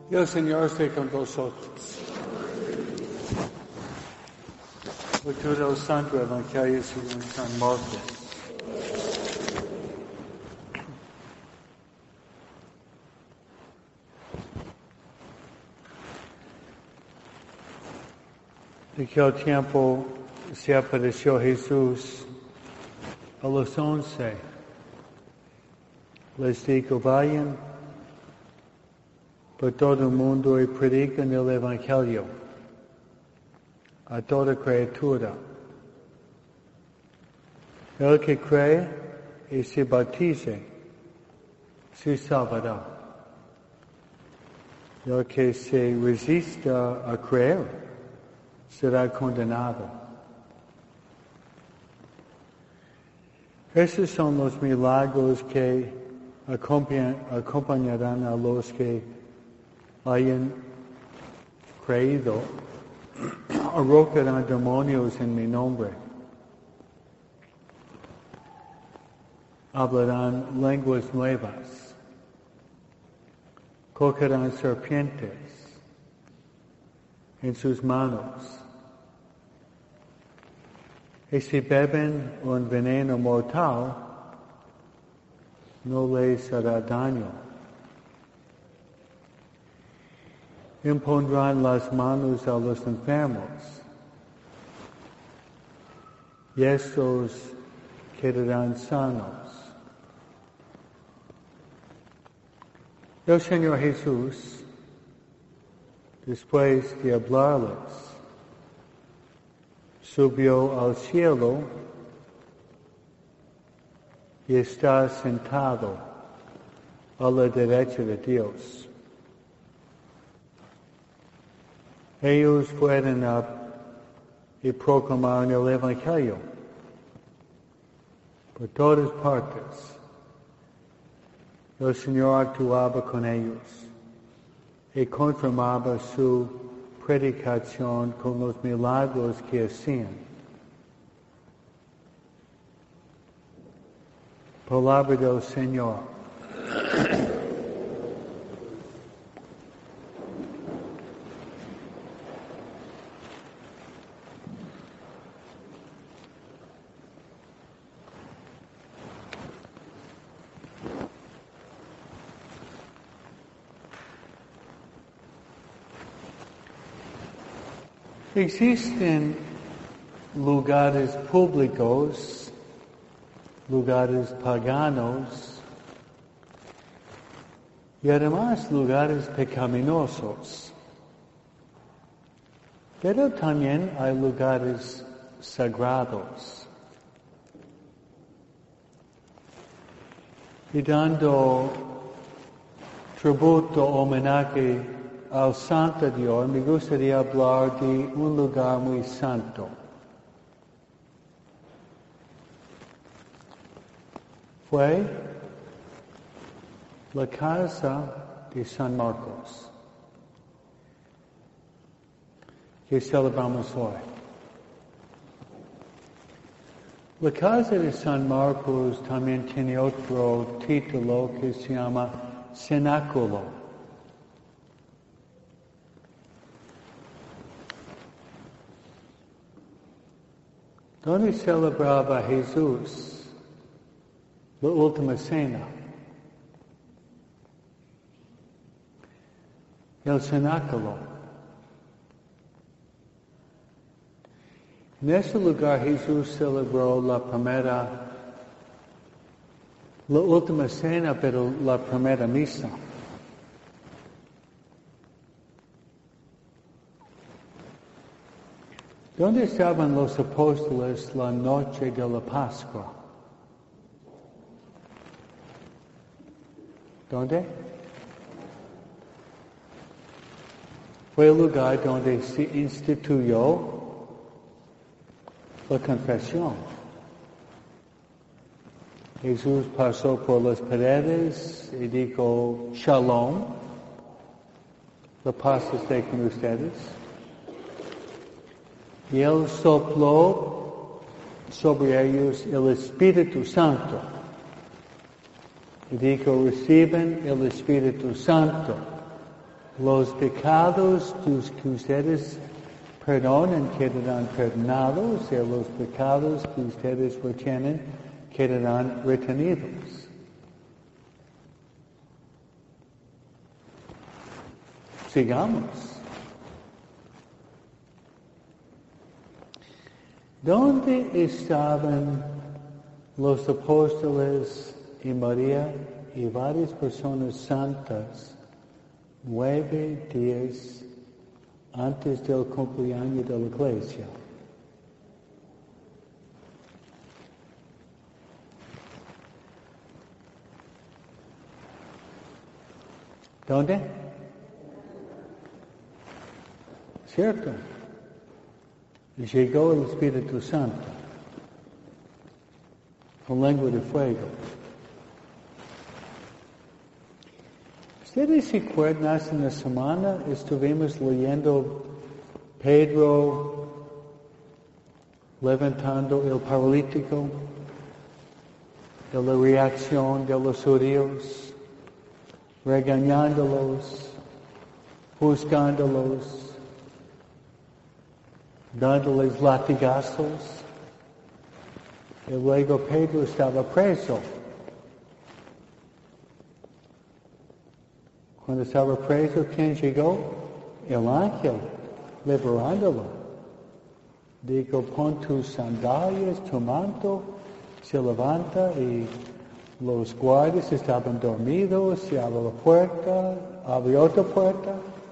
El Señor esté con vosotros. Lectura del Santo Evangelio según San Marcos. De aquel tiempo se apareció Jesús a los 11. Les dijo, vayan por todo el mundo y prediquen el Evangelio a toda criatura. El que cree y se bautice se salvará. El que se resista a creer será condenado. Esos son los milagros que acompañarán a los que hayan creído. Arrojarán demonios en mi nombre. Hablarán lenguas nuevas. Cogerán serpientes en sus manos. Y si beben un veneno mortal, no les hará daño. Impondrán las manos a los enfermos y estos quedarán sanos. El Señor Jesús, después de hablarles, subió al cielo y está sentado a la derecha de Dios. Ellos fueron y proclamaron el Evangelio por todas partes. El Señor actuaba con ellos y confirmaba su predicación con los milagros que hacían. Palabra del Señor. Existen lugares públicos, lugares paganos y además lugares pecaminosos. Pero también hay lugares sagrados. Y dando tributo, homenaje al Santo Dios, me gustaría hablar de un lugar muy santo. Fue la casa de San Marcos, que celebramos hoy. La casa de San Marcos también tiene otro título que se llama cenáculo. ¿Dónde celebraba Jesús la última cena? El cenáculo. En ese lugar Jesús celebró la última cena, pero la primera misa. ¿Dónde estaban los apóstoles la noche de la Pascua? ¿Dónde? Fue el lugar donde se instituyó la confesión. Jesús pasó por las paredes y dijo, Shalom, la paz esté con ustedes. Y Él sopló sobre ellos el Espíritu Santo. Y dijo, reciben el Espíritu Santo. Los pecados que ustedes perdonen quedarán perdonados y los pecados que ustedes retienen quedarán retenidos. Sigamos. ¿Dónde estaban los apóstoles y María y varias personas santas 9 días antes del cumpleaños de la iglesia? ¿Dónde? ¿Cierto? Llegó el Espíritu Santo con lengua de fuego. ¿Ustedes se acuerdan? Hace una semana estuvimos leyendo Pedro levantando el paralítico, de la reacción de los judíos, regañándolos, juzgándolos, dándoles latigazos. Y luego Pedro estaba preso. Cuando estaba preso, ¿quién llegó? El ángel, liberándolo. Dijo, pon tus sandalias, tu manto, se levanta y los guardias estaban dormidos, se abre la puerta, abre otra puerta.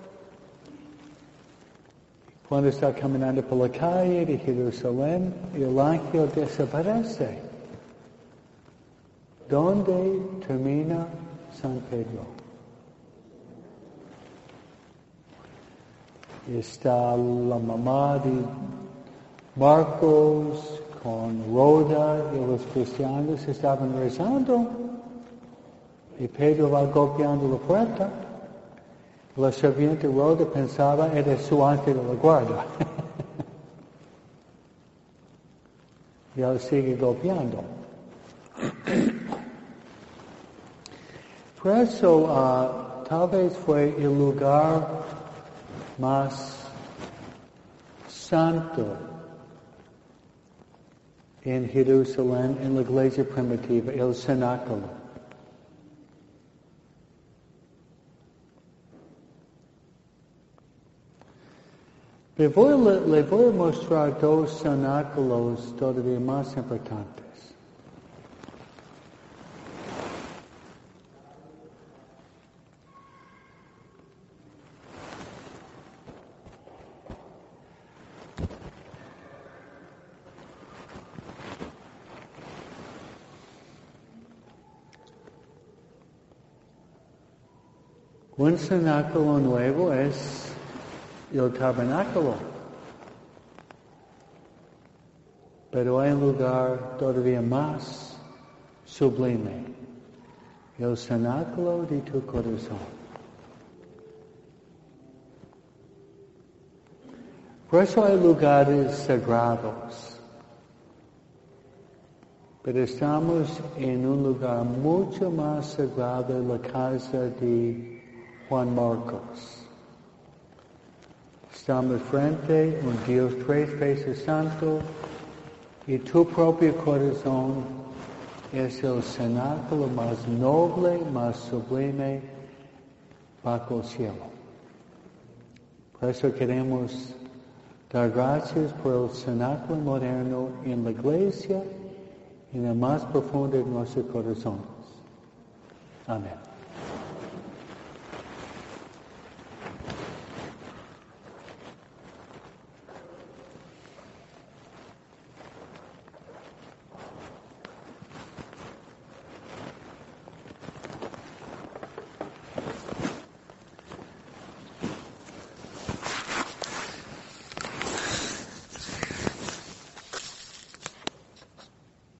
Cuando está caminando por la calle de Jerusalén, el ángel desaparece. ¿Dónde termina San Pedro? Está la mamá de Marcos con Rhoda y los cristianos estaban rezando. Y Pedro va golpeando la puerta. La sirviente Rhoda pensaba era su ángel de la guarda. Y él sigue golpeando. Por eso, tal vez fue el lugar más santo en Jerusalén, en la iglesia primitiva, el cenáculo. Le voy a mostrar 2 cenáculos todavía más importantes. Un cenáculo nuevo es el tabernáculo. Pero hay un lugar todavía más sublime, el cenáculo de tu corazón. Por eso hay lugares sagrados. Pero estamos en un lugar mucho más sagrado, la casa de Juan Marcos. Estamos frente a un Dios 3 veces santo y tu propio corazón es el cenáculo más noble, más sublime bajo el cielo. Por eso queremos dar gracias por el cenáculo moderno en la iglesia, en el más profundo de nuestros corazones. Amén.